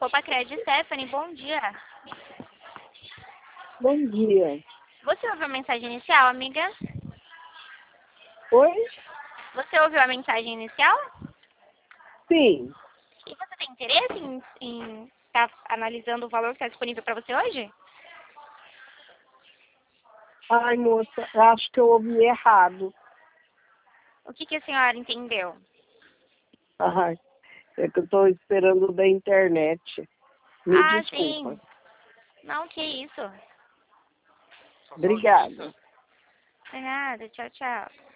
Copacred, Stephanie, bom dia. Bom dia. Você ouviu a mensagem inicial, amiga? Oi? Você ouviu a mensagem inicial? Sim. E você tem interesse em estar analisando o valor que está disponível para você hoje? Ai, moça, acho que eu ouvi errado. O que a senhora entendeu? Ai, é que eu estou esperando da internet. Me desculpa. Sim. Não, que isso. Obrigada. De nada, tchau, tchau.